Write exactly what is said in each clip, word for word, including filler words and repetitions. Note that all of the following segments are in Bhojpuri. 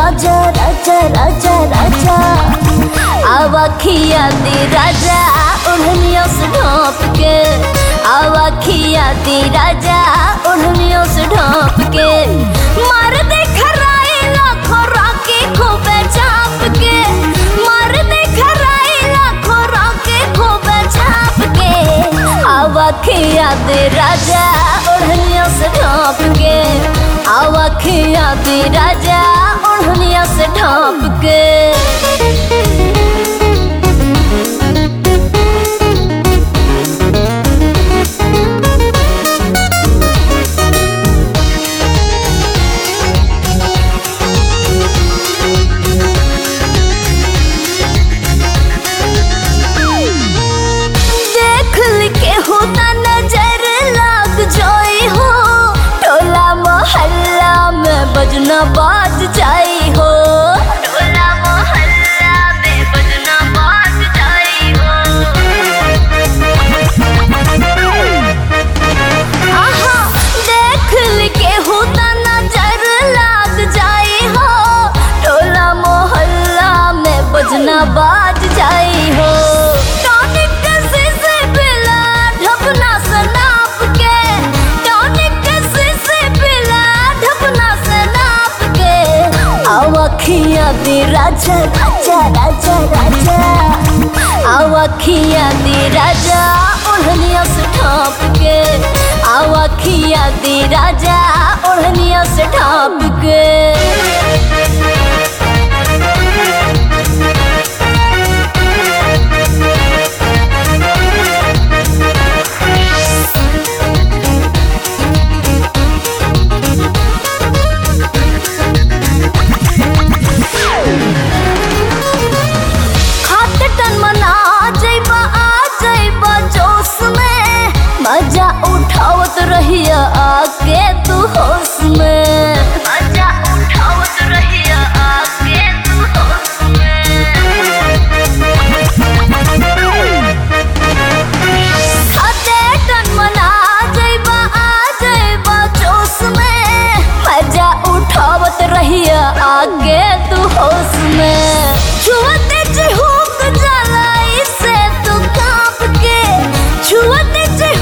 राजा राजा राजा राजा आवा खिया दी राजा ओढ़नियों से ढाँप के आवा खिया दी राजा ओढ़नियों से ढाँप के मार दे खराई लाखों राके खूबे चाप के मार दे खराई लाखों राके खूबे चाप के आवा खिया दी राजा ओढ़नियों से ढाँप के आवा खिया दी राजा ओढ़नियों से ढाँप के बजना बाज जाई हो टोला मोहल्ला में बजना बाज जाई हो आहा देख के होता नजर लाग जाई हो टोला मोहल्ला में बजना बाज जाई हो आवा खिया दी राजा राजा राजा राजा आवा खिया दी राजा ओढ़नियों से ढाँप के आवा खिया दी राजा ओढ़नियों से ढाँप के मजा उठावत रहिया आके तू होश में मजा उठावत रहिया आके तू होश में खाते टन मना जइबा आ जइबा जोश में मजा उठावत रहिया आके तू होश में छुअते चिहुक जाला इसे तू कांप के छुअते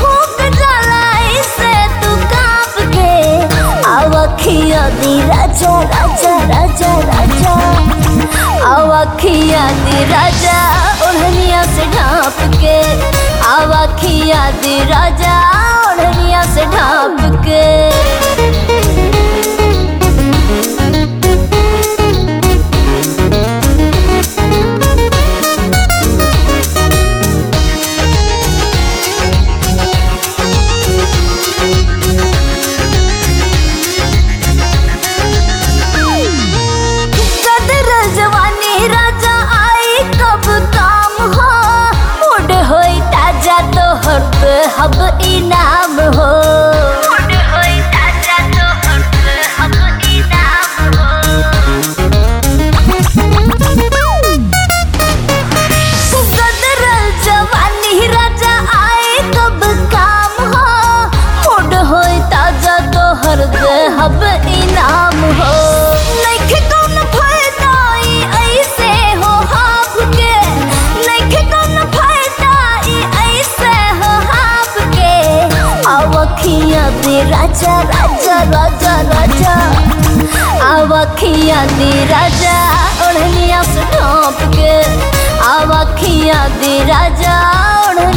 खिया दी राजा राजा राजा राजा आवा खिया दी राजा ओढ़निया से ढाँप के आवा खिया दी राजा ओढ़निया से ढाँप के हब इनाम हो ताजा तो हब इनाम हो गदरल जवानी राजा आए कब काम हो मुड हो ताजा तो हर हब इनाम हो नइखे कौन फायदा ऐसे हो हाफ के नइखे कौन फायदा ऐसे हो आवा खिया दी राजा राजा राजा राजा आवा खिया दी राजा ओढ़निया से ढाँप के आवा खिया दी राजा ओढ़